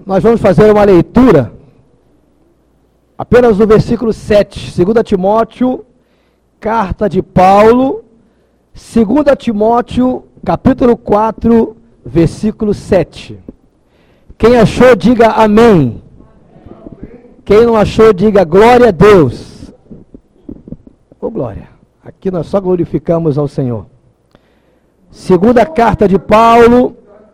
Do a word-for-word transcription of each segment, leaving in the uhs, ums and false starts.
Nós vamos fazer uma leitura apenas do versículo sete, segunda Timóteo, carta de Paulo, segunda Timóteo, capítulo quatro, versículo sete. Quem achou, diga amém. Quem não achou, diga glória a Deus. Ô glória, aqui nós só glorificamos ao Senhor. Segunda carta de Paulo,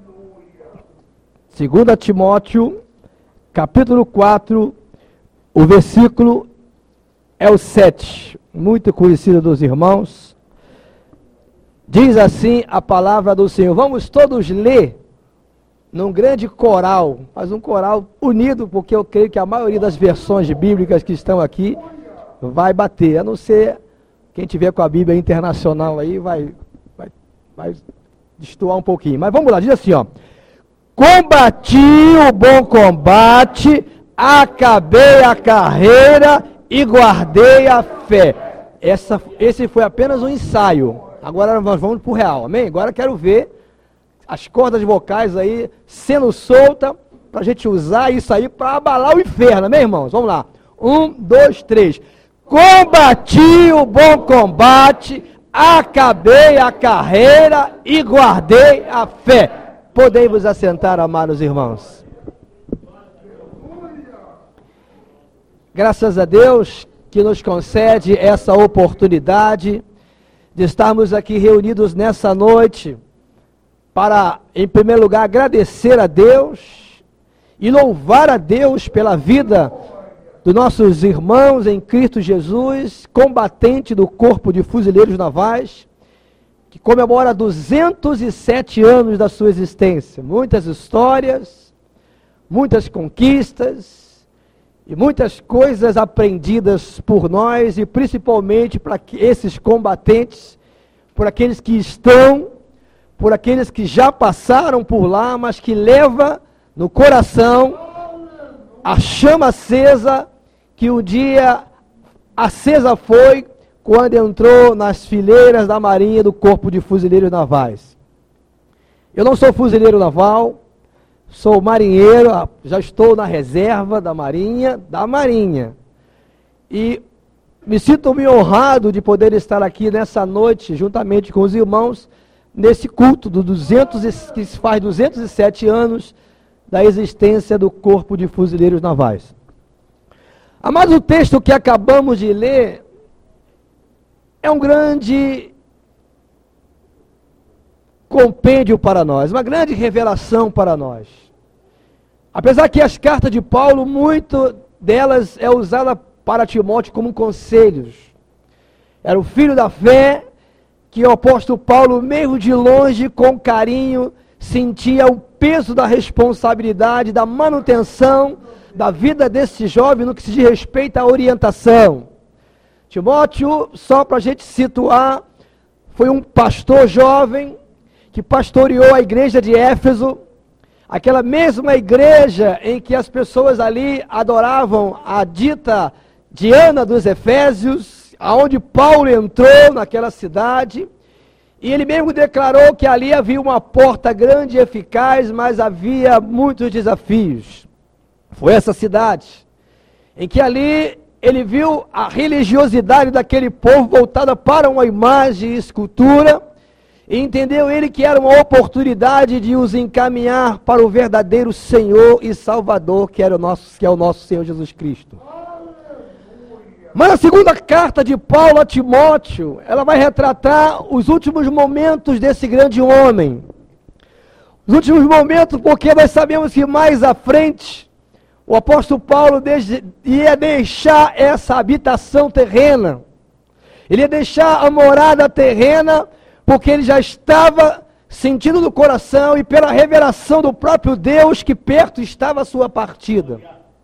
segunda Timóteo, capítulo quatro, o versículo é o sete, muito conhecido dos irmãos. Diz assim a palavra do Senhor. Vamos todos ler num grande coral, mas um coral unido, porque eu creio que a maioria das versões bíblicas que estão aqui vai bater, a não ser quem tiver com a Bíblia internacional aí vai, vai, vai destoar um pouquinho. Mas vamos lá, diz assim, ó. Combati o bom combate, acabei a carreira e guardei a fé. Essa, esse foi apenas um ensaio. Agora nós vamos para o real, amém? Agora quero ver as cordas vocais aí sendo soltas para a gente usar isso aí para abalar o inferno, amém, irmãos? Vamos lá. Um, dois, três. Combati o bom combate, acabei a carreira e guardei a fé. Podemos assentar, amados irmãos. Graças a Deus que nos concede essa oportunidade de estarmos aqui reunidos nessa noite para, em primeiro lugar, agradecer a Deus e louvar a Deus pela vida dos nossos irmãos em Cristo Jesus, combatente do Corpo de Fuzileiros Navais, que comemora duzentos e sete anos da sua existência. Muitas histórias, muitas conquistas e muitas coisas aprendidas por nós e principalmente para esses combatentes, por aqueles que estão, por aqueles que já passaram por lá, mas que leva no coração a chama acesa que um dia acesa foi quando entrou nas fileiras da Marinha do Corpo de Fuzileiros Navais. Eu não sou fuzileiro naval, sou marinheiro, já estou na reserva da Marinha, da Marinha. E me sinto muito honrado de poder estar aqui nessa noite, juntamente com os irmãos, nesse culto do duzentos, que faz duzentos e sete anos da existência do Corpo de Fuzileiros Navais. Amados, o texto que acabamos de ler é um grande compêndio para nós, uma grande revelação para nós. Apesar que as cartas de Paulo, muito delas é usada para Timóteo como conselhos. Era o filho da fé que o apóstolo Paulo, mesmo de longe, com carinho, sentia o peso da responsabilidade, da manutenção da vida desse jovem no que se diz respeito à orientação. Timóteo, só para a gente situar, foi um pastor jovem que pastoreou a igreja de Éfeso, aquela mesma igreja em que as pessoas ali adoravam a dita Diana dos Efésios, aonde Paulo entrou naquela cidade, e ele mesmo declarou que ali havia uma porta grande e eficaz, mas havia muitos desafios. Foi essa cidade em que ali ele viu a religiosidade daquele povo voltada para uma imagem e escultura, e entendeu ele que era uma oportunidade de os encaminhar para o verdadeiro Senhor e Salvador, que, era o nosso, que é o nosso Senhor Jesus Cristo. Mas a segunda carta de Paulo a Timóteo, ela vai retratar os últimos momentos desse grande homem. Os últimos momentos, porque nós sabemos que mais à frente, o apóstolo Paulo ia deixar essa habitação terrena. Ele ia deixar a morada terrena, porque ele já estava sentindo no coração e pela revelação do próprio Deus que perto estava a sua partida.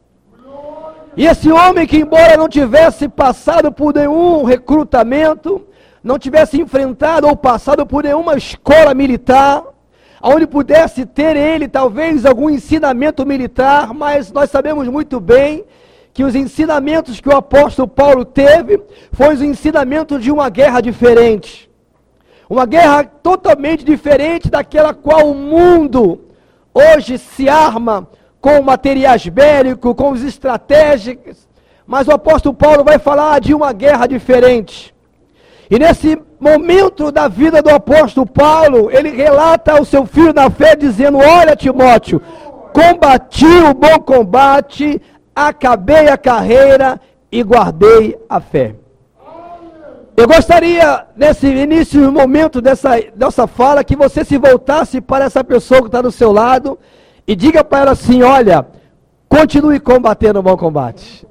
E esse homem que, embora não tivesse passado por nenhum recrutamento, não tivesse enfrentado ou passado por nenhuma escola militar, onde pudesse ter ele talvez algum ensinamento militar, mas nós sabemos muito bem que os ensinamentos que o apóstolo Paulo teve, foi os ensinamentos de uma guerra diferente. Uma guerra totalmente diferente daquela qual o mundo hoje se arma com materiais bélicos, com os estratégicos, mas o apóstolo Paulo vai falar de uma guerra diferente. E nesse momento da vida do apóstolo Paulo, ele relata ao seu filho na fé, dizendo: olha, Timóteo, combati o bom combate, acabei a carreira e guardei a fé. Eu gostaria, nesse início, momento dessa, dessa fala, que você se voltasse para essa pessoa que está do seu lado e diga para ela assim: olha, continue combatendo o bom combate.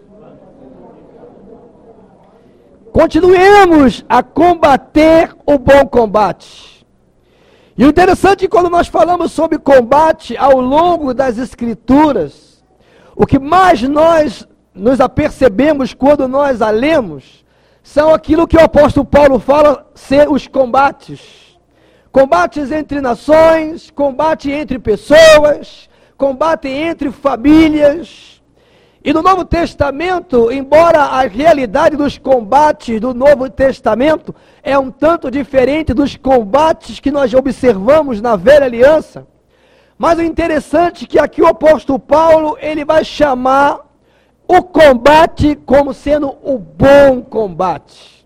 Continuemos a combater o bom combate. E o interessante é que quando nós falamos sobre combate ao longo das Escrituras, o que mais nós nos apercebemos quando nós a lemos, são aquilo que o apóstolo Paulo fala ser os combates. Combates entre nações, combate entre pessoas, combate entre famílias. E no Novo Testamento, embora a realidade dos combates do Novo Testamento é um tanto diferente dos combates que nós observamos na Velha Aliança, mas o interessante é que aqui o apóstolo Paulo, ele vai chamar o combate como sendo o bom combate.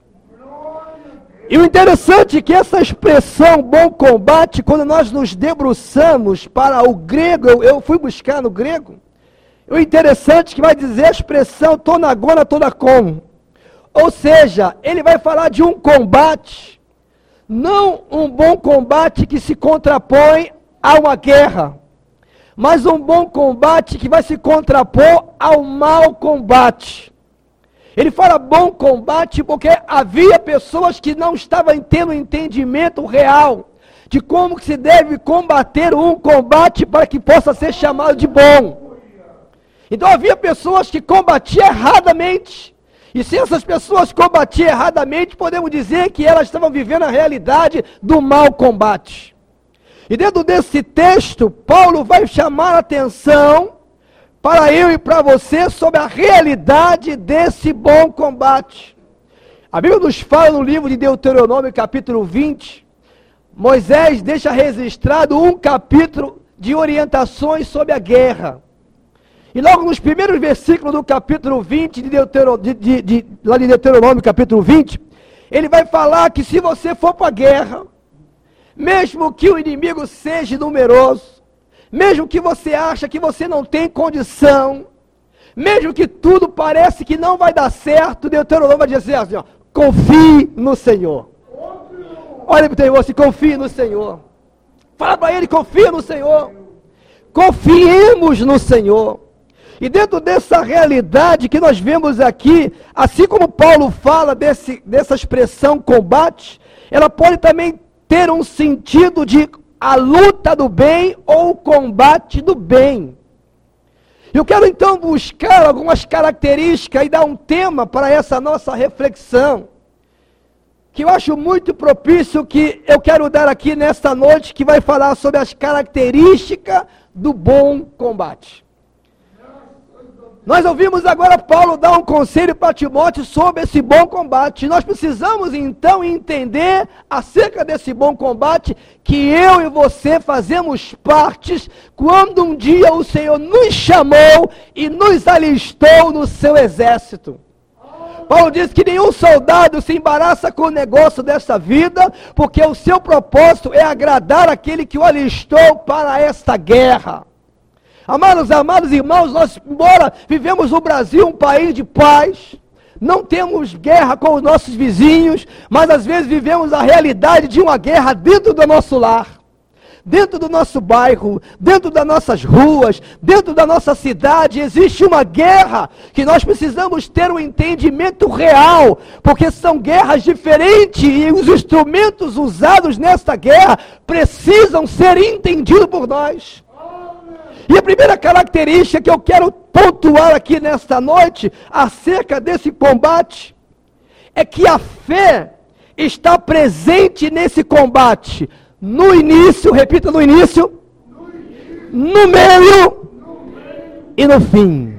E o interessante é que essa expressão bom combate, quando nós nos debruçamos para o grego, eu, eu fui buscar no grego, o interessante é que vai dizer a expressão tonagona tonacon. Ou seja, ele vai falar de um combate, não um bom combate que se contrapõe a uma guerra, mas um bom combate que vai se contrapor ao mau combate. Ele fala bom combate porque havia pessoas que não estavam tendo entendimento real de como que se deve combater um combate para que possa ser chamado de bom. Então havia pessoas que combatiam erradamente. E se essas pessoas combatiam erradamente, podemos dizer que elas estavam vivendo a realidade do mau combate. E dentro desse texto, Paulo vai chamar a atenção para eu e para você sobre a realidade desse bom combate. A Bíblia nos fala no livro de Deuteronômio, capítulo vinte, Moisés deixa registrado um capítulo de orientações sobre a guerra. E logo nos primeiros versículos do capítulo vinte, de Deuteronômio, de, de, de, lá de Deuteronômio, capítulo vinte, ele vai falar que se você for para a guerra, mesmo que o inimigo seja numeroso, mesmo que você acha que você não tem condição, mesmo que tudo parece que não vai dar certo, Deuteronômio vai dizer assim, ó, confie no Senhor. Olha para o teu irmão assim, confie no Senhor. Fala para ele, confia no Senhor. Confiemos no Senhor. E dentro dessa realidade que nós vemos aqui, assim como Paulo fala desse, dessa expressão combate, ela pode também ter um sentido de a luta do bem ou o combate do bem. Eu quero então buscar algumas características e dar um tema para essa nossa reflexão, que eu acho muito propício, que eu quero dar aqui nesta noite, que vai falar sobre as características do bom combate. Nós ouvimos agora Paulo dar um conselho para Timóteo sobre esse bom combate. Nós precisamos então entender acerca desse bom combate, que eu e você fazemos partes quando um dia o Senhor nos chamou e nos alistou no seu exército. Paulo diz que nenhum soldado se embaraça com o negócio dessa vida, porque o seu propósito é agradar aquele que o alistou para esta guerra. Amados, amados irmãos, nós, embora vivemos no Brasil, um país de paz, não temos guerra com os nossos vizinhos, mas às vezes vivemos a realidade de uma guerra dentro do nosso lar, dentro do nosso bairro, dentro das nossas ruas, dentro da nossa cidade, existe uma guerra que nós precisamos ter um entendimento real, porque são guerras diferentes e os instrumentos usados nesta guerra precisam ser entendidos por nós. E a primeira característica que eu quero pontuar aqui nesta noite, acerca desse combate, é que a fé está presente nesse combate, no início, repita, no início, no meio e no fim.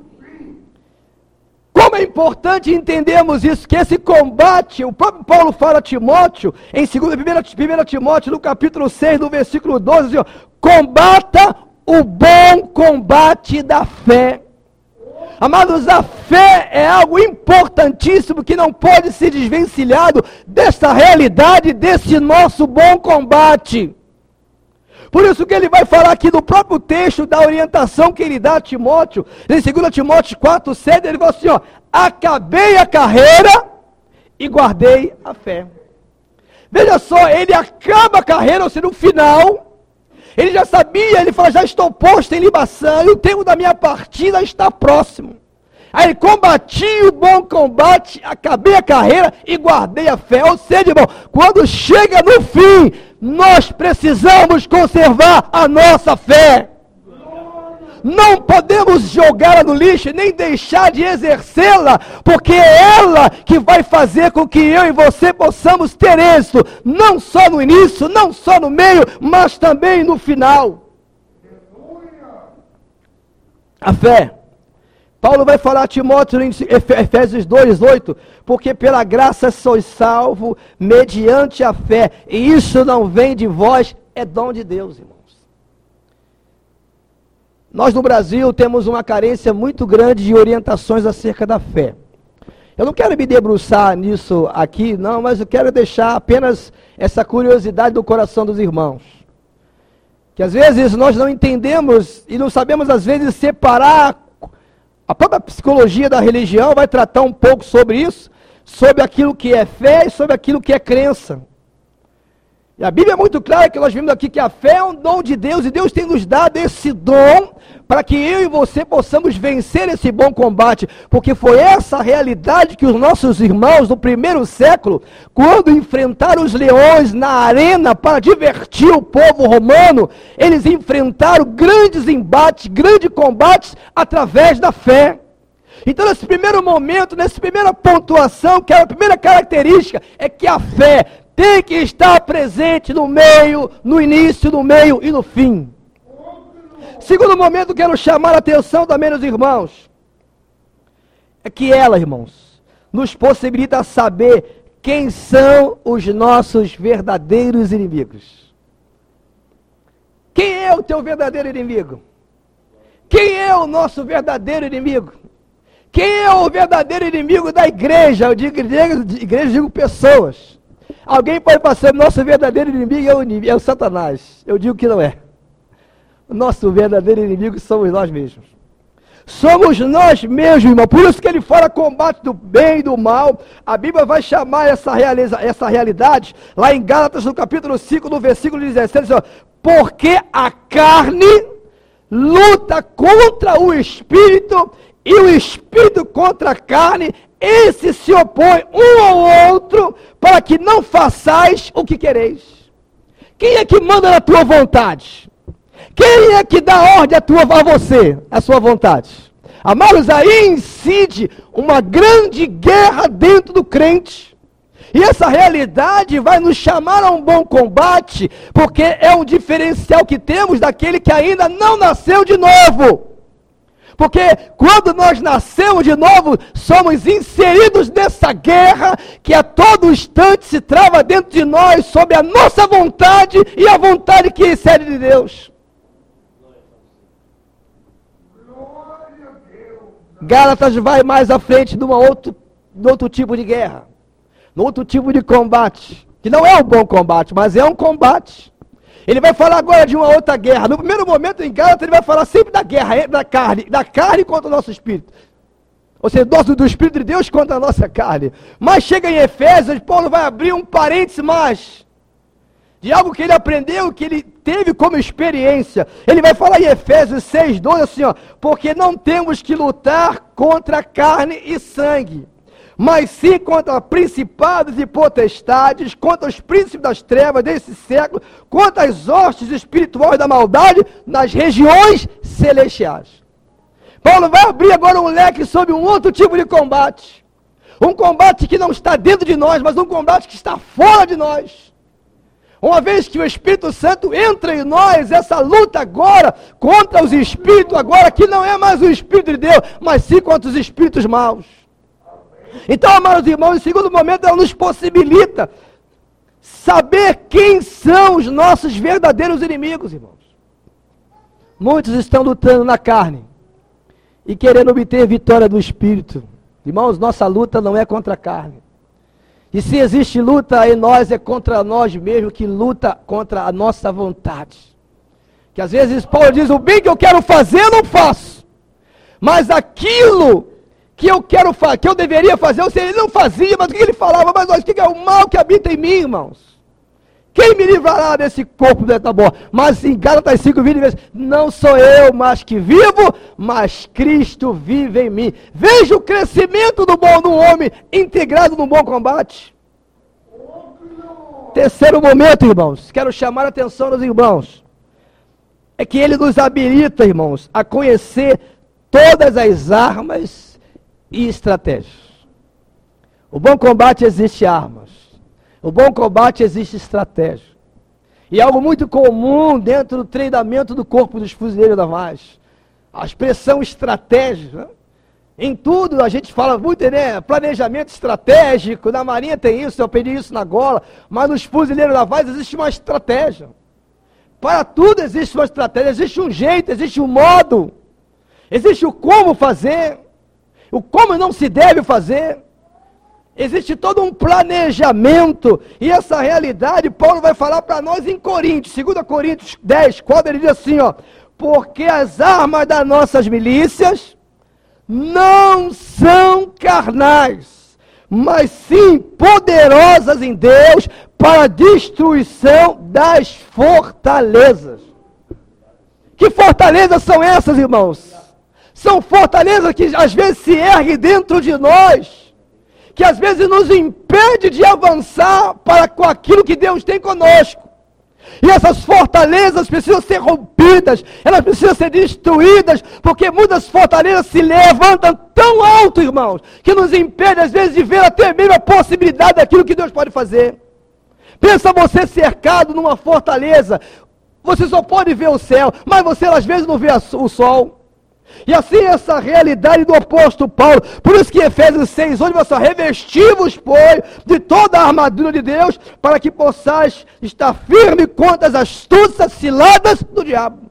Como é importante entendermos isso, que esse combate, o próprio Paulo fala a Timóteo, em primeira Timóteo, no capítulo seis, no versículo doze, diz, ó, combata o bom combate da fé. Amados, a fé é algo importantíssimo que não pode ser desvencilhado dessa realidade, desse nosso bom combate. Por isso que ele vai falar aqui no próprio texto da orientação que ele dá a Timóteo, em dois Timóteo quatro, sete, ele fala assim, ó, acabei a carreira e guardei a fé. Veja só, ele acaba a carreira, ou seja, no final, ele já sabia, ele fala, já estou posto em libação, e o tempo da minha partida está próximo. Aí ele combati o bom combate, acabei a carreira e guardei a fé. Ou seja, irmão, quando chega no fim, nós precisamos conservar a nossa fé. Não podemos jogá-la no lixo, nem deixar de exercê-la, porque é ela que vai fazer com que eu e você possamos ter êxito, não só no início, não só no meio, mas também no final. A fé. Paulo vai falar a Timóteo em Efésios dois, oito, porque pela graça sois salvo mediante a fé, e isso não vem de vós, é dom de Deus, irmãos. Nós no Brasil temos uma carência muito grande de orientações acerca da fé. Eu não quero me debruçar nisso aqui, não, mas eu quero deixar apenas essa curiosidade no coração dos irmãos. Que às vezes nós não entendemos e não sabemos às vezes separar. A própria psicologia da religião vai tratar um pouco sobre isso, sobre aquilo que é fé e sobre aquilo que é crença. E a Bíblia é muito clara que nós vimos aqui que a fé é um dom de Deus, e Deus tem nos dado esse dom para que eu e você possamos vencer esse bom combate, porque foi essa realidade que os nossos irmãos do primeiro século, quando enfrentaram os leões na arena para divertir o povo romano, eles enfrentaram grandes embates, grandes combates através da fé. Então, nesse primeiro momento, nessa primeira pontuação, que é a primeira característica, é que a fé tem que estar presente no meio, no início, no meio e no fim. Segundo momento, quero chamar a atenção também dos irmãos, é que ela, irmãos, nos possibilita saber quem são os nossos verdadeiros inimigos. Quem é o teu verdadeiro inimigo? Quem é o nosso verdadeiro inimigo? Quem é o verdadeiro inimigo da igreja? Eu digo igreja, igreja, eu digo pessoas. Alguém pode passar, nosso verdadeiro inimigo é o, inimigo, é o Satanás. Eu digo que não é. O nosso verdadeiro inimigo somos nós mesmos. Somos nós mesmos, irmão. Por isso que ele fala combate do bem e do mal. A Bíblia vai chamar essa, realiza, essa realidade, lá em Gálatas, no capítulo cinco, no versículo dezessete, diz, ó, porque a carne luta contra o Espírito, e o Espírito contra a carne, esse se opõe um ao outro, para que não façais o que quereis. Quem é que manda na tua vontade? Quem é que dá ordem a, tua, a você, a sua vontade? Amados, aí incide uma grande guerra dentro do crente. E essa realidade vai nos chamar a um bom combate, porque é um diferencial que temos daquele que ainda não nasceu de novo. Porque quando nós nascemos de novo, somos inseridos nessa guerra que a todo instante se trava dentro de nós, sob a nossa vontade e a vontade que excede de Deus. Gálatas vai mais à frente de uma outro, de outro tipo de guerra, de outro tipo de combate, que não é um bom combate, mas é um combate. Ele vai falar agora de uma outra guerra. No primeiro momento, em Gálatas, ele vai falar sempre da guerra, da carne, da carne contra o nosso espírito. Ou seja, do, do Espírito de Deus contra a nossa carne. Mas chega em Efésios, Paulo vai abrir um parênteses mais, de algo que ele aprendeu, que ele teve como experiência. Ele vai falar em Efésios seis, doze, assim, ó, porque não temos que lutar contra carne e sangue, mas sim contra principados e potestades, contra os príncipes das trevas desse século, contra as hostes espirituais da maldade nas regiões celestiais. Paulo vai abrir agora um leque sobre um outro tipo de combate. Um combate que não está dentro de nós, mas um combate que está fora de nós. Uma vez que o Espírito Santo entra em nós, essa luta agora contra os espíritos, agora que não é mais o Espírito de Deus, mas sim contra os espíritos maus. Então, amados irmãos, em segundo momento, ela nos possibilita saber quem são os nossos verdadeiros inimigos, irmãos. Muitos estão lutando na carne e querendo obter vitória do Espírito. Irmãos, nossa luta não é contra a carne. E se existe luta em nós, é contra nós mesmos, que luta contra a nossa vontade. Que às vezes Paulo diz, o bem que eu quero fazer, eu não faço. Mas aquilo que eu quero fazer, que eu deveria fazer, ou seja, ele não fazia, mas o que ele falava? Mas olha, o que é o mal que habita em mim, irmãos? Quem me livrará desse corpo dessa morte? Mas em Gálatas cinco, vinte vezes, não sou eu mais que vivo, mas Cristo vive em mim. Veja o crescimento do bom do homem integrado no bom combate. Terceiro momento, irmãos, quero chamar a atenção dos irmãos, é que ele nos habilita, irmãos, a conhecer todas as armas e estratégias. O bom combate existe armas. O bom combate existe estratégia. E algo muito comum dentro do treinamento do corpo dos fuzileiros navais. A expressão estratégia. Né? Em tudo a gente fala muito, né? Planejamento estratégico. Na marinha tem isso, eu aprendi isso na gola. Mas nos fuzileiros navais existe uma estratégia. Para tudo existe uma estratégia. Existe um jeito, existe um modo. Existe o como fazer. O como não se deve fazer. Existe todo um planejamento, e essa realidade Paulo vai falar para nós em Coríntios, segunda Coríntios dez, quando ele diz assim, ó, porque as armas das nossas milícias não são carnais, mas sim poderosas em Deus para a destruição das fortalezas. Que fortalezas são essas, irmãos? São fortalezas que às vezes se erguem dentro de nós, que às vezes nos impede de avançar para com aquilo que Deus tem conosco. E essas fortalezas precisam ser rompidas, elas precisam ser destruídas, porque muitas fortalezas se levantam tão alto, irmãos, que nos impede às vezes de ver até mesmo a possibilidade daquilo que Deus pode fazer. Pensa você cercado numa fortaleza, você só pode ver o céu, mas você às vezes não vê o sol. E assim essa realidade do apóstolo Paulo, por isso que Efésios seis, onde você revestivos, pois, de toda a armadura de Deus, para que possais estar firme contra as astúcias ciladas do diabo.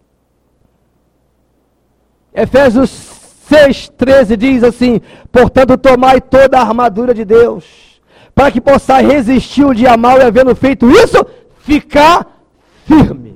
Efésios seis, treze diz assim, portanto tomai toda a armadura de Deus, para que possais resistir o dia mau e havendo feito isso, ficar firme.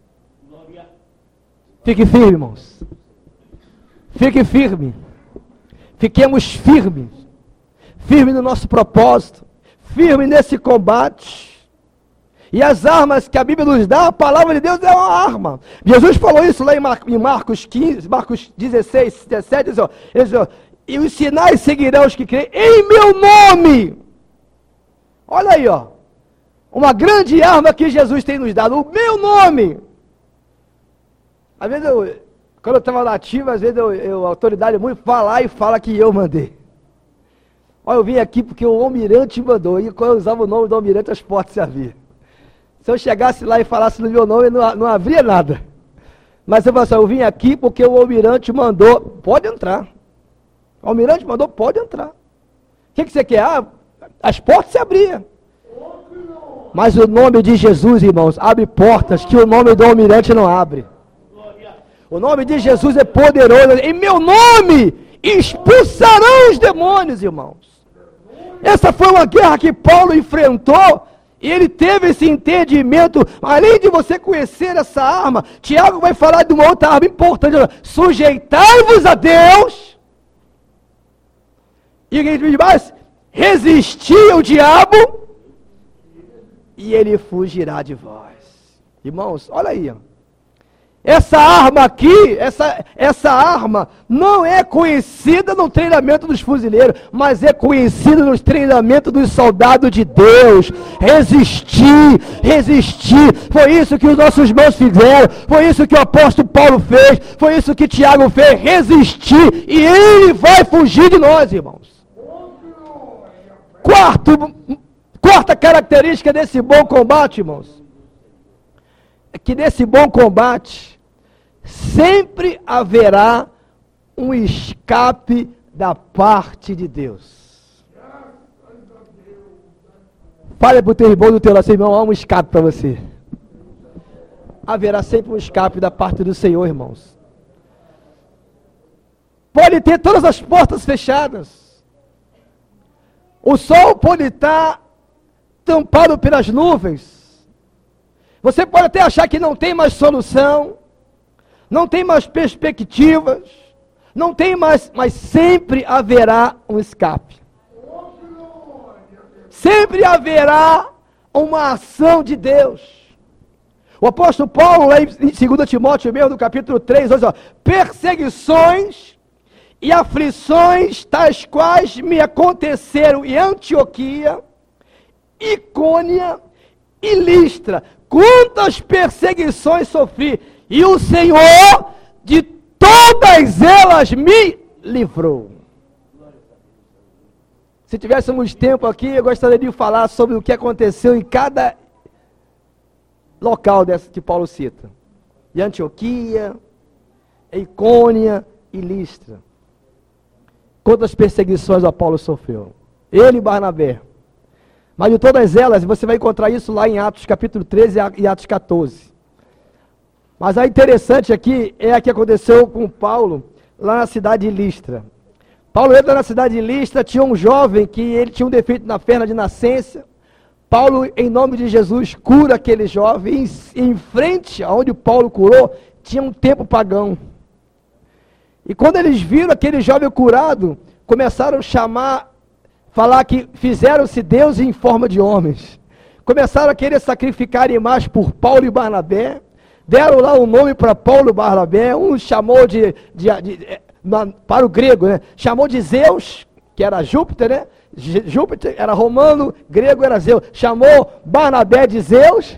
Fique firme, irmãos. Fique firme, fiquemos firmes, firme no nosso propósito, firme nesse combate. E as armas que a Bíblia nos dá, a palavra de Deus é uma arma. Jesus falou isso lá em, Mar em Marcos quinze, Marcos dezesseis, dezessete, diz, ó, ele diz, ó, e os sinais seguirão os que creem em meu nome. Olha aí, ó, uma grande arma que Jesus tem nos dado, o meu nome. Às vezes eu... Quando eu estava na ativa, às vezes eu, eu, a autoridade muito fala lá e fala que eu mandei. Olha, eu vim aqui porque o almirante mandou. E quando eu usava o nome do almirante, as portas se abriam. Se eu chegasse lá e falasse no meu nome, não, não abria nada. Mas eu falo assim, eu vim aqui porque o almirante mandou. Pode entrar. O almirante mandou, pode entrar. O que, que você quer? Ah, as portas se abriam. Mas o nome de Jesus, irmãos, abre portas que o nome do almirante não abre. O nome de Jesus é poderoso. Em meu nome expulsarão os demônios, irmãos. Essa foi uma guerra que Paulo enfrentou. E ele teve esse entendimento. Além de você conhecer essa arma, Tiago vai falar de uma outra arma importante. Sujeitai-vos a Deus. E ele diz mais, resistir ao diabo e ele fugirá de vós. Irmãos, olha aí, ó. Essa arma aqui, essa, essa arma não é conhecida no treinamento dos fuzileiros, mas é conhecida no treinamento dos soldados de Deus. Resistir, resistir. Foi isso que os nossos irmãos fizeram, foi isso que o apóstolo Paulo fez, foi isso que Tiago fez, resistir, e ele vai fugir de nós, irmãos. Quarto, quarta característica desse bom combate, irmãos, é que nesse bom combate sempre haverá um escape da parte de Deus. Fale para o teu irmão do teu lado, irmão, há um escape para você. haverá sempre um escape da parte do Senhor, irmãos. Pode ter todas as portas fechadas. O sol pode estar tampado pelas nuvens. Você pode até achar que não tem mais solução, não tem mais perspectivas, não tem mais, mas sempre haverá um escape. Sempre haverá uma ação de Deus. O apóstolo Paulo, lá em dois Timóteo mesmo, no capítulo três, diz, ó, perseguições e aflições tais quais me aconteceram em Antioquia, Icônia e Listra. Quantas perseguições sofri, e o Senhor de todas elas me livrou. Se tivéssemos tempo aqui, eu gostaria de falar sobre o que aconteceu em cada local dessa que Paulo cita. Em Antioquia, Icônia e Listra. Quantas perseguições o Paulo sofreu? Ele e Barnabé. Mas de todas elas, você vai encontrar isso lá em Atos capítulo treze e Atos catorze. Mas a interessante aqui é a que aconteceu com Paulo lá na cidade de Listra. Paulo entra na cidade de Listra, tinha um jovem que ele tinha um defeito na perna de nascença. Paulo, em nome de Jesus, cura aquele jovem. Em, em frente aonde Paulo curou, tinha um templo pagão. E quando eles viram aquele jovem curado, começaram a chamar, falar que fizeram-se deuses em forma de homens. Começaram a querer sacrificar imagens por Paulo e Barnabé. Deram lá um nome para Paulo e Barnabé. Um chamou de, de, de, de na, para o grego, né? Chamou de Zeus, que era Júpiter, né? Júpiter era romano, grego era Zeus. Chamou Barnabé de Zeus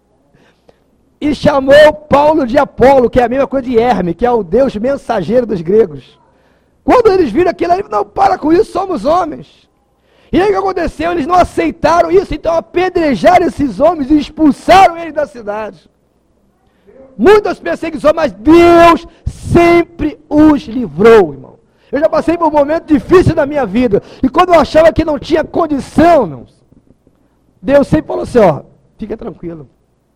e chamou Paulo de Apolo, que é a mesma coisa de Hermes, que é o deus mensageiro dos gregos. Quando eles viram aquilo, eles não, para com isso, somos homens. E aí o que aconteceu? Eles não aceitaram isso, então apedrejaram esses homens e expulsaram eles da cidade. Muitas perseguições, mas Deus sempre os livrou, irmão. Eu já passei por um momento difícil na minha vida, e quando eu achava que não tinha condição, irmãos, Deus sempre falou assim, ó, fica tranquilo.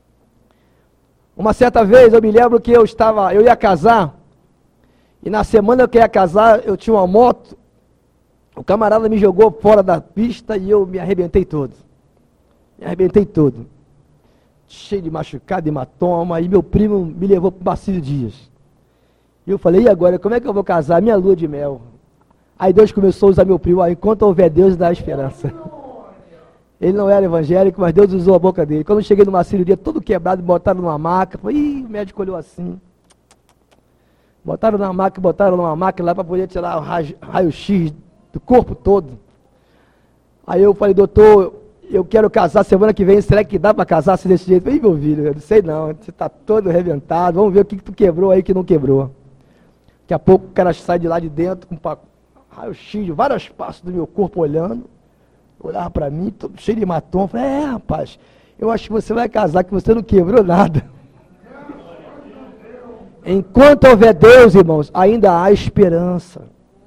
Uma certa vez, eu me lembro que eu estava, eu ia casar, e na semana que eu ia casar, eu tinha uma moto, o camarada me jogou fora da pista e eu me arrebentei todo. Me arrebentei todo. Cheio de machucado, hematoma, e meu primo me levou para o Marcílio Dias. E eu falei, e agora, como é que eu vou casar? Minha lua de mel. Aí Deus começou a usar meu primo, ah, enquanto houver Deus, dá esperança. Ele não era evangélico, mas Deus usou a boca dele. Quando eu cheguei no Marcílio Dias, todo quebrado, botaram numa maca, falei, ih, o médico olhou assim. Botaram numa maca, botaram numa maca lá para poder tirar o raio-x do corpo todo. Aí eu falei, doutor, eu quero casar semana que vem, será que dá para casar assim desse jeito? Ih, meu filho, eu não sei não, você está todo arrebentado, vamos ver o que, que tu quebrou aí que não quebrou. Daqui a pouco o cara sai de lá de dentro com raio-x de várias partes do meu corpo olhando, olhava para mim, todo cheio de hematoma, falei, é rapaz, eu acho que você vai casar, que você não quebrou nada. Enquanto houver Deus, irmãos, ainda há esperança.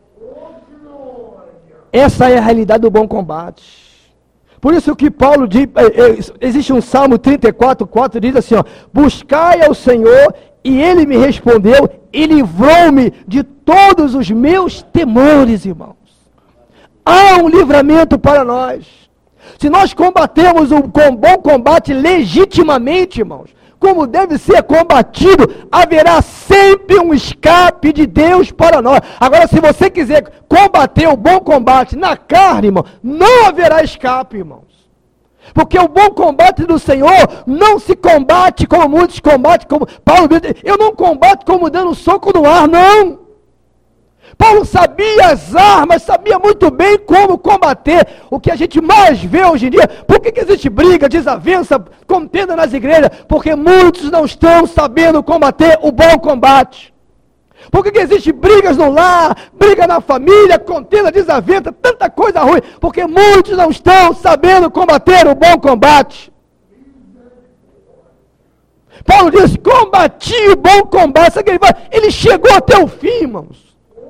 Essa é a realidade do bom combate. Por isso que Paulo diz, existe um Salmo trinta e quatro, quatro, diz assim, ó, buscai ao Senhor, e Ele me respondeu, e livrou-me de todos os meus temores, irmãos. Há um livramento para nós. Se nós combatemos um bom combate legitimamente, irmãos, como deve ser combatido, haverá sempre um escape de Deus para nós. Agora, se você quiser combater o bom combate na carne, irmão, não haverá escape, irmãos. Porque o bom combate do Senhor não se combate como muitos combatem, como Paulo diz, eu não combato como dando soco no ar, não. Paulo sabia as armas, sabia muito bem como combater. O que a gente mais vê hoje em dia, por que, que existe briga, desavença, contenda nas igrejas? Porque muitos não estão sabendo combater o bom combate. Por que, que existe brigas no lar, briga na família, contenda, desavença, tanta coisa ruim? Porque muitos não estão sabendo combater o bom combate. Paulo diz, combati o bom combate. Sabe que ele, vai? Ele chegou até o fim, irmãos.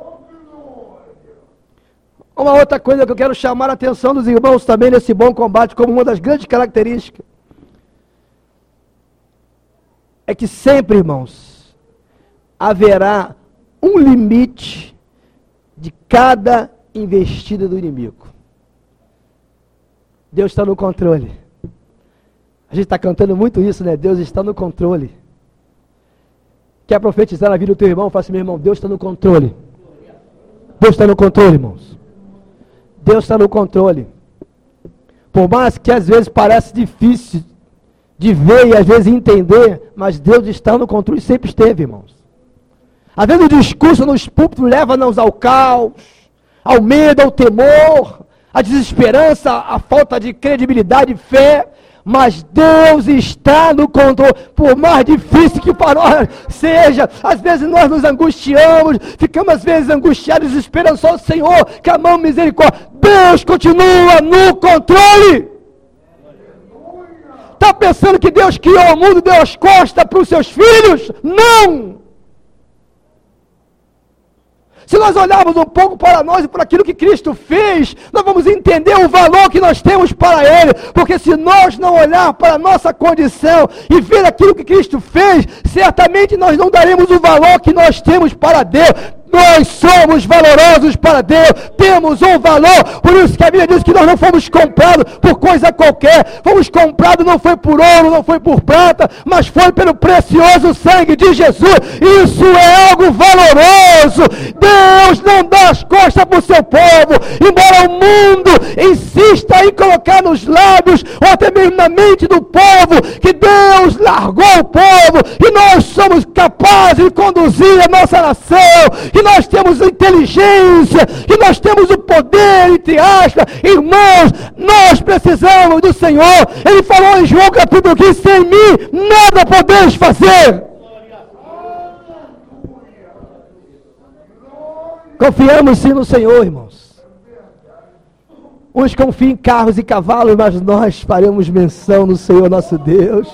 Uma outra coisa que eu quero chamar a atenção dos irmãos também nesse bom combate, como uma das grandes características, é que sempre, irmãos, haverá um limite de cada investida do inimigo. Deus está no controle. A gente está cantando muito isso, né? Deus está no controle. Quer profetizar na vida do teu irmão? Fala assim, meu irmão, Deus está no controle. Deus está no controle, irmãos. Deus está no controle. Por mais que às vezes parece difícil de ver e às vezes entender, mas Deus está no controle e sempre esteve, irmãos. Às vezes o discurso nos púlpitos leva-nos ao caos, ao medo, ao temor, à desesperança, à falta de credibilidade e fé, mas Deus está no controle, por mais difícil que para nós seja. Às vezes nós nos angustiamos, ficamos às vezes angustiados, desesperançosos, Senhor, que a mão misericórdia, Deus continua no controle. Está pensando que Deus criou o mundo, deu as costas para os seus filhos? Não! Se nós olharmos um pouco para nós e para aquilo que Cristo fez, nós vamos entender o valor que nós temos para Ele, porque se nós não olhar para a nossa condição e ver aquilo que Cristo fez, certamente nós não daremos o valor que nós temos para Deus. Nós somos valorosos para Deus, temos um valor, por isso que a Bíblia diz que nós não fomos comprados por coisa qualquer, fomos comprados não foi por ouro, não foi por prata, mas foi pelo precioso sangue de Jesus. Isso é algo valoroso. Deus não dá as costas para o seu povo, embora o mundo insista em colocar nos lábios, ou até mesmo na mente do povo, que Deus largou o povo, e nós somos capazes de conduzir a nossa nação, que nós temos inteligência, que nós temos o poder, entre aspas. Irmãos, nós precisamos do Senhor. Ele falou em João capítulo quinze, sem mim nada podeis fazer. Confiamos sim no Senhor, irmãos. Uns confiam em carros e cavalos, mas nós faremos menção no Senhor nosso Deus.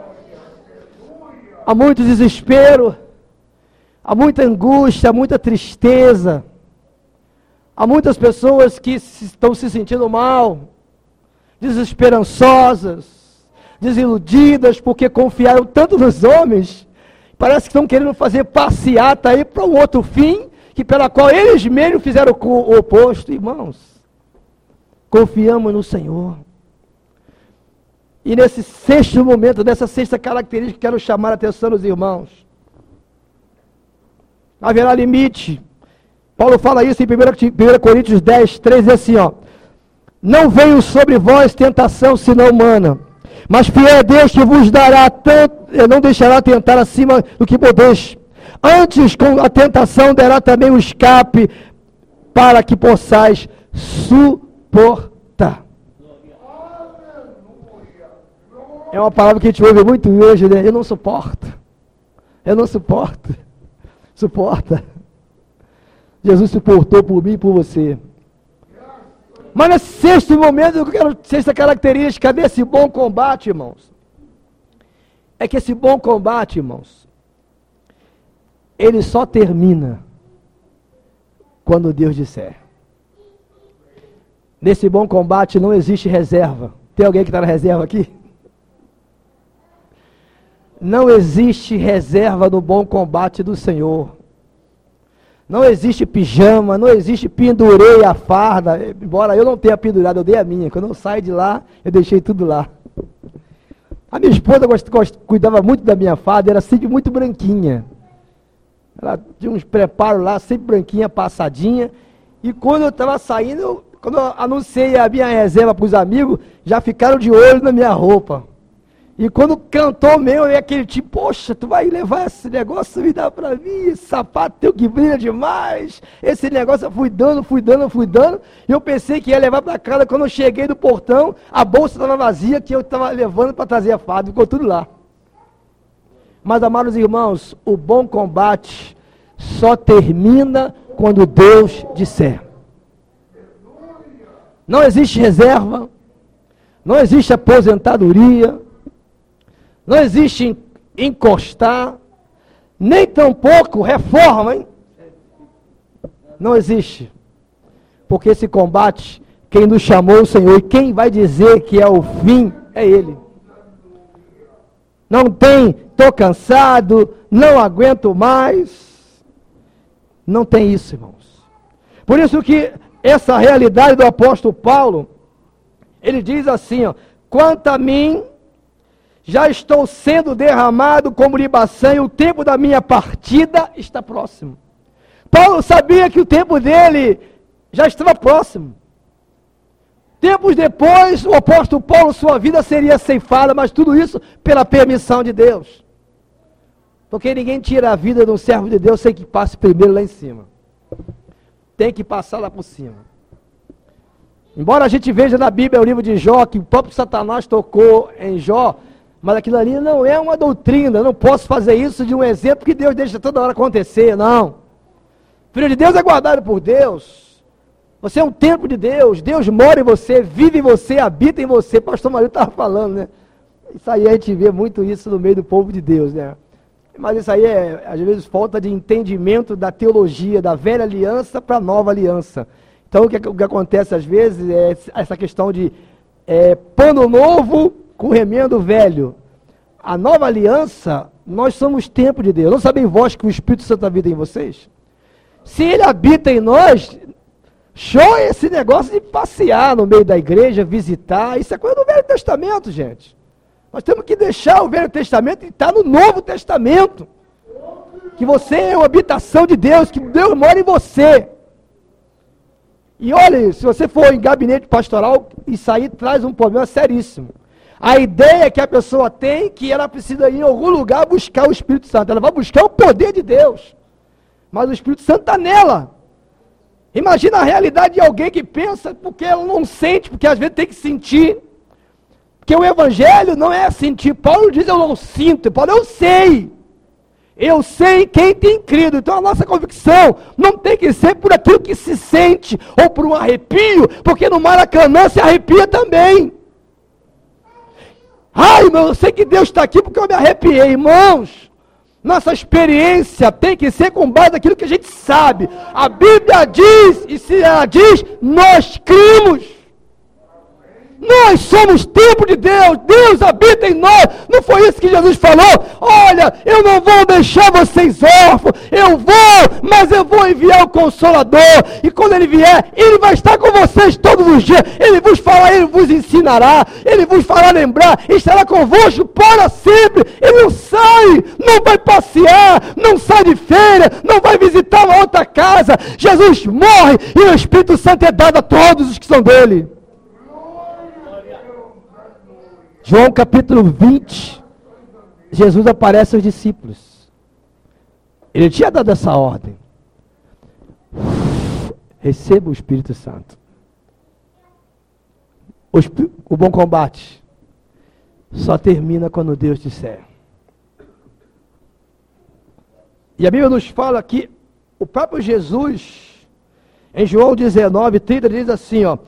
Há muito desespero, há muita angústia, há muita tristeza. Há muitas pessoas que se, estão se sentindo mal, desesperançosas, desiludidas, porque confiaram tanto nos homens. Parece que estão querendo fazer passeata aí para um outro fim, que pela qual eles mesmos fizeram o oposto. Irmãos, confiamos no Senhor. E nesse sexto momento, nessa sexta característica, quero chamar a atenção dos irmãos. Haverá limite. Paulo fala isso em primeira Coríntios dez, três, diz assim, ó. Não veio sobre vós tentação senão humana, mas fiel é Deus que vos dará tanto, não deixará tentar acima do que podeis. Antes, com a tentação, dará também o escape para que possais suportar. É uma palavra que a gente ouve muito hoje, né? Eu não suporto. Eu não suporto. Suporta. Jesus suportou por mim e por você. Mas nesse sexto momento, eu quero, sexta característica desse bom combate, irmãos, é que esse bom combate, irmãos, ele só termina quando Deus disser. Nesse bom combate não existe reserva. Tem alguém que está na reserva aqui? Não existe reserva no bom combate do Senhor. Não existe pijama, não existe pendurei a farda, embora eu não tenha pendurado, eu dei a minha. Quando eu saio de lá, eu deixei tudo lá. A minha esposa gost, gost, cuidava muito da minha farda, era sempre muito branquinha. Ela tinha uns preparos lá, sempre branquinha, passadinha. E quando eu estava saindo, eu, quando eu anunciei a minha reserva para os amigos, já ficaram de olho na minha roupa. E quando cantou mesmo, é aquele tipo, poxa, tu vai levar esse negócio e dar para mim, esse sapato teu que brilha demais, esse negócio eu fui dando, fui dando, fui dando, e eu pensei que ia levar para casa. Quando eu cheguei no portão, a bolsa estava vazia, que eu estava levando para trazer a farda, ficou tudo lá. Mas, amados irmãos, o bom combate só termina quando Deus disser. Não existe reserva, não existe aposentadoria, não existe encostar, nem tampouco reforma, hein? Não existe. Porque esse combate, quem nos chamou o Senhor, e quem vai dizer que é o fim, é Ele. Não tem estou cansado, não aguento mais. Não tem isso, irmãos. Por isso que essa realidade do apóstolo Paulo, ele diz assim, ó, quanto a mim, já estou sendo derramado como libação e o tempo da minha partida está próximo. Paulo sabia que o tempo dele já estava próximo. Tempos depois, o apóstolo Paulo, sua vida seria ceifada, mas tudo isso pela permissão de Deus. Porque ninguém tira a vida de um servo de Deus sem que passe primeiro lá em cima. Tem que passar lá por cima. Embora a gente veja na Bíblia, o livro de Jó, que o próprio Satanás tocou em Jó, mas aquilo ali não é uma doutrina, eu não posso fazer isso de um exemplo que Deus deixa toda hora acontecer, não. Filho de Deus é guardado por Deus. Você é um templo de Deus, Deus mora em você, vive em você, habita em você. Pastor Mario estava falando, né? Isso aí a gente vê muito isso no meio do povo de Deus, né? Mas isso aí é, às vezes, falta de entendimento da teologia, da velha aliança para a nova aliança. Então, o que, o que acontece às vezes é essa questão de é, pano novo com remendo velho. A nova aliança, nós somos templo de Deus. Não sabem vós que o Espírito Santo habita em vocês? Se ele habita em nós, show é esse negócio de passear no meio da igreja, visitar. Isso é coisa do Velho Testamento, gente. Nós temos que deixar o Velho Testamento e estar no Novo Testamento. Que você é uma habitação de Deus, que Deus mora em você. E olha, se você for em gabinete pastoral, isso aí traz um problema seríssimo. A ideia que a pessoa tem, que ela precisa ir em algum lugar buscar o Espírito Santo. Ela vai buscar o poder de Deus. Mas o Espírito Santo está nela. Imagina a realidade de alguém que pensa porque ela não sente, porque às vezes tem que sentir. Porque o Evangelho não é sentir. Paulo diz eu não sinto. Paulo, eu sei. Eu sei quem tem crido. Então a nossa convicção não tem que ser por aquilo que se sente, ou por um arrepio, porque no Maracanã se arrepia também. Ai, meu, eu sei que Deus está aqui porque eu me arrepiei. Irmãos, nossa experiência tem que ser com base naquilo que a gente sabe. A Bíblia diz, e se ela diz, nós cremos. Nós somos templo de Deus, Deus habita em nós. Não foi isso que Jesus falou? Olha, eu não vou deixar vocês órfãos, eu vou, mas eu vou enviar o Consolador. E quando ele vier, ele vai estar com vocês todos os dias. Ele vos falará, ele vos ensinará, ele vos fará lembrar, estará convosco para sempre. Ele não sai, não vai passear, não sai de feira, não vai visitar uma outra casa. Jesus morre e o Espírito Santo é dado a todos os que são dele. João capítulo vinte, Jesus aparece aos discípulos. Ele tinha dado essa ordem. Receba o Espírito Santo. O, o bom combate só termina quando Deus disser. E a Bíblia nos fala que o próprio Jesus, em João dezenove, trinta, diz assim, ó,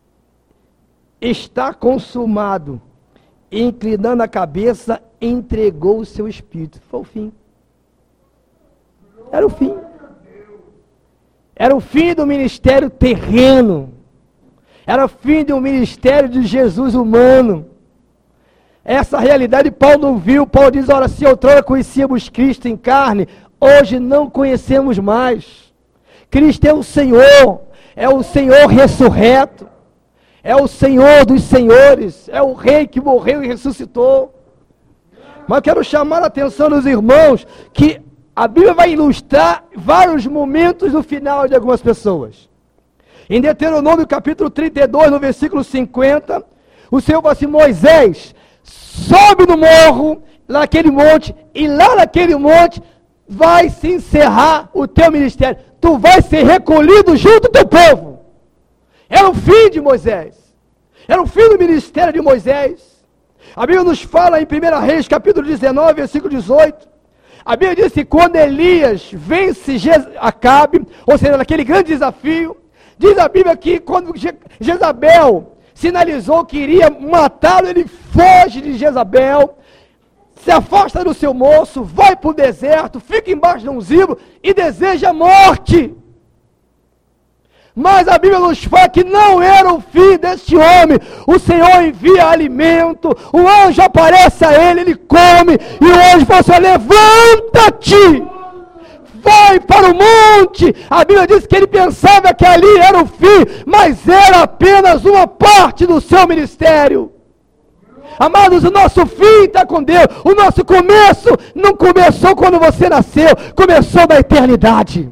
está consumado. Inclinando a cabeça, entregou o seu espírito. Foi o fim. Era o fim. Era o fim do ministério terreno. Era o fim do ministério de Jesus humano. Essa realidade Paulo não viu. Paulo diz, olha, se outrora conhecíamos Cristo em carne, hoje não conhecemos mais. Cristo é o Senhor, é o Senhor ressurreto. É o Senhor dos senhores, é o Rei que morreu e ressuscitou. Mas quero chamar a atenção dos irmãos que a Bíblia vai ilustrar vários momentos no final de algumas pessoas. Em Deuteronômio capítulo trinta e dois, no versículo cinquenta, o Senhor fala assim, Moisés, sobe no morro, naquele monte, e lá naquele monte vai se encerrar o teu ministério. Tu vai ser recolhido junto ao teu povo. Era o fim de Moisés. Era o fim do ministério de Moisés. A Bíblia nos fala em primeira Reis, capítulo dezenove, versículo dezoito. A Bíblia diz que quando Elias vence Acabe, ou seja, naquele grande desafio, diz a Bíblia que quando Jezabel sinalizou que iria matá-lo, ele foge de Jezabel, se afasta do seu moço, vai para o deserto, fica embaixo de um zimbro e deseja a morte. Mas a Bíblia nos fala que não era o fim deste homem. O Senhor envia alimento, o anjo aparece a ele, ele come, e o anjo fala assim: levanta-te, vai para o monte. A Bíblia diz que ele pensava que ali era o fim, mas era apenas uma parte do seu ministério. Amados, o nosso fim está com Deus. O nosso começo não começou quando você nasceu, começou na eternidade.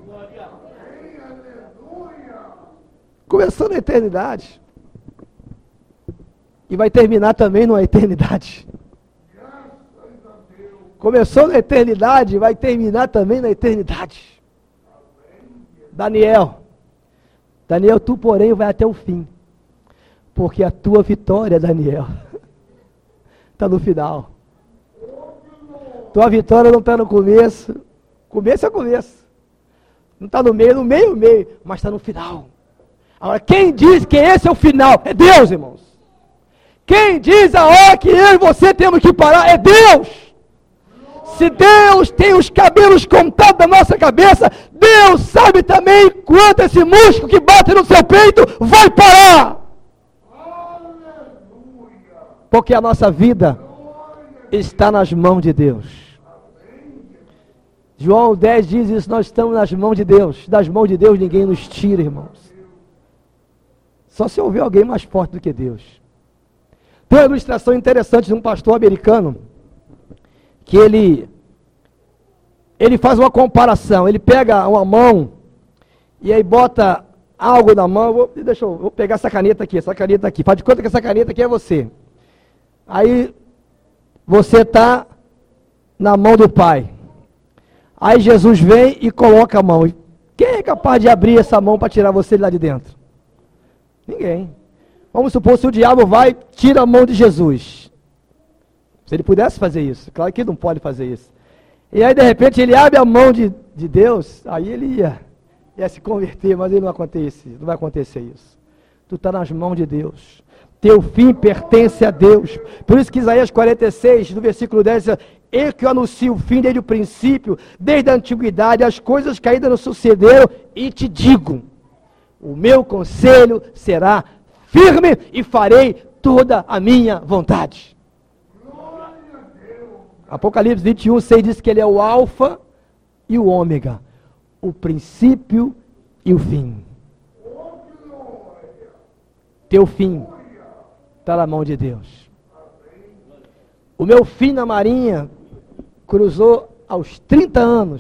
Começou na eternidade. E vai terminar também na eternidade. Começou na eternidade, vai terminar também na eternidade. Daniel, Daniel, tu porém vai até o fim, porque a tua vitória, Daniel, está no final. Tua vitória não está no começo. Começo é começo. Não está no meio, no meio, no meio, mas está no final. Agora, quem diz que esse é o final? É Deus, irmãos. Quem diz a hora que eu e você temos que parar? É Deus. Se Deus tem os cabelos contados da nossa cabeça, Deus sabe também quanto esse músculo que bate no seu peito vai parar. Porque a nossa vida está nas mãos de Deus. João dez diz isso: nós estamos nas mãos de Deus. Das mãos de Deus ninguém nos tira, irmãos. Só se houver alguém mais forte do que Deus. Tem uma ilustração interessante de um pastor americano, que ele, ele faz uma comparação. Ele pega uma mão e aí bota algo na mão. Vou, deixa eu vou pegar essa caneta aqui, essa caneta aqui. Faz de conta que essa caneta aqui é você. Aí você está na mão do Pai. Aí Jesus vem e coloca a mão. Quem é capaz de abrir essa mão para tirar você de lá de dentro? Ninguém. Vamos supor, se o diabo vai, tira a mão de Jesus. Se ele pudesse fazer isso. Claro que ele não pode fazer isso. E aí de repente ele abre a mão de, de Deus. Aí ele ia, ia se converter, mas ele não acontece, não vai acontecer isso. Tu está nas mãos de Deus. Teu fim pertence a Deus. Por isso que Isaías quarenta e seis, no versículo dez, diz: eu que anuncio o fim desde o princípio, desde a antiguidade, as coisas que ainda não sucederam, e te digo, o meu conselho será firme e farei toda a minha vontade. Apocalipse vinte e um, seis diz que ele é o alfa e o ômega, o princípio e o fim. Teu fim está na mão de Deus. O meu fim na marinha cruzou aos trinta anos.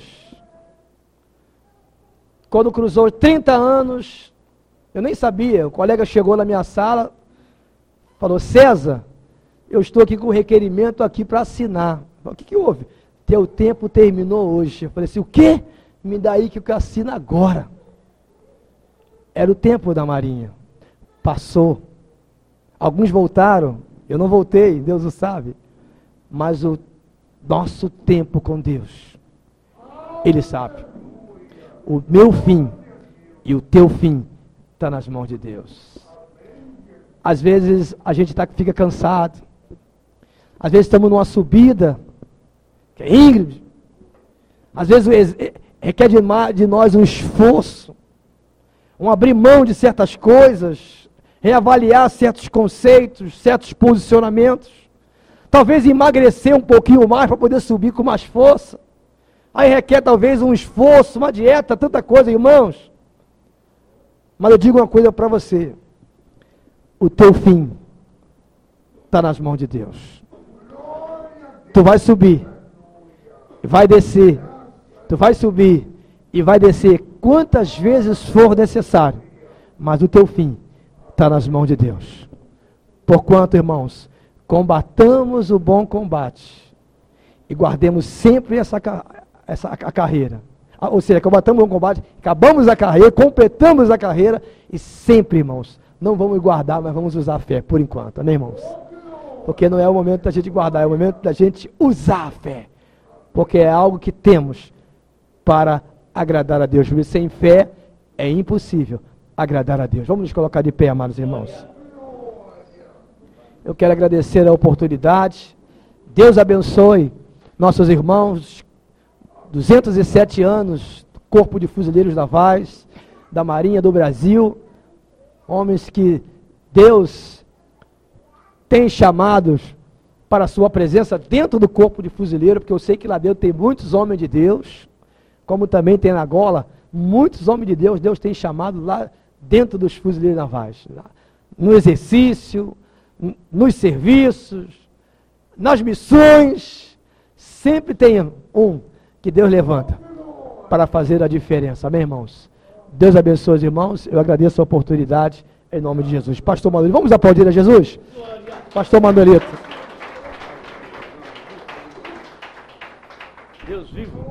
Quando cruzou trinta anos, eu nem sabia, o colega chegou na minha sala, falou: César, eu estou aqui com um requerimento aqui para assinar. Eu falei: o que, que houve? Teu tempo terminou hoje. Eu falei assim: o quê? Me dá aí que eu assino agora. Era o tempo da marinha. Passou. Alguns voltaram, eu não voltei, Deus o sabe. Mas o nosso tempo com Deus, Ele sabe. O meu fim e o teu fim está nas mãos de Deus. Às vezes a gente tá, fica cansado. Às vezes estamos numa subida, que é íngreme. Às vezes requer de, de nós um esforço, um abrir mão de certas coisas, reavaliar certos conceitos, certos posicionamentos. Talvez emagrecer um pouquinho mais para poder subir com mais força. Aí requer talvez um esforço, uma dieta, tanta coisa, irmãos. Mas eu digo uma coisa para você: o teu fim está nas mãos de Deus. Tu vai subir, vai descer, tu vai subir e vai descer quantas vezes for necessário, mas o teu fim está nas mãos de Deus. Porquanto, irmãos, combatamos o bom combate e guardemos sempre essa, essa a carreira. Ou seja, combatamos o bom combate, acabamos a carreira, completamos a carreira e sempre, irmãos, não vamos guardar, mas vamos usar a fé, por enquanto, amém, irmãos? Porque não é o momento da gente guardar, é o momento da gente usar a fé, porque é algo que temos para agradar a Deus. Sem fé é impossível agradar a Deus. Vamos nos colocar de pé, amados irmãos. Eu quero agradecer a oportunidade. Deus abençoe nossos irmãos, duzentos e sete anos, Corpo de Fuzileiros Navais. da Marinha do Brasil, homens que Deus tem chamados para a sua presença dentro do corpo de fuzileiro, porque eu sei que lá dentro tem muitos homens de Deus, como também tem na Angola, muitos homens de Deus, Deus tem chamado lá dentro dos fuzileiros navais, no exercício, nos serviços, nas missões, sempre tem um que Deus levanta para fazer a diferença, amém, irmãos? Deus abençoe os irmãos, eu agradeço a oportunidade, em nome de Jesus. Pastor Manolito, vamos aplaudir a Jesus? Pastor Manolito. Deus vivo.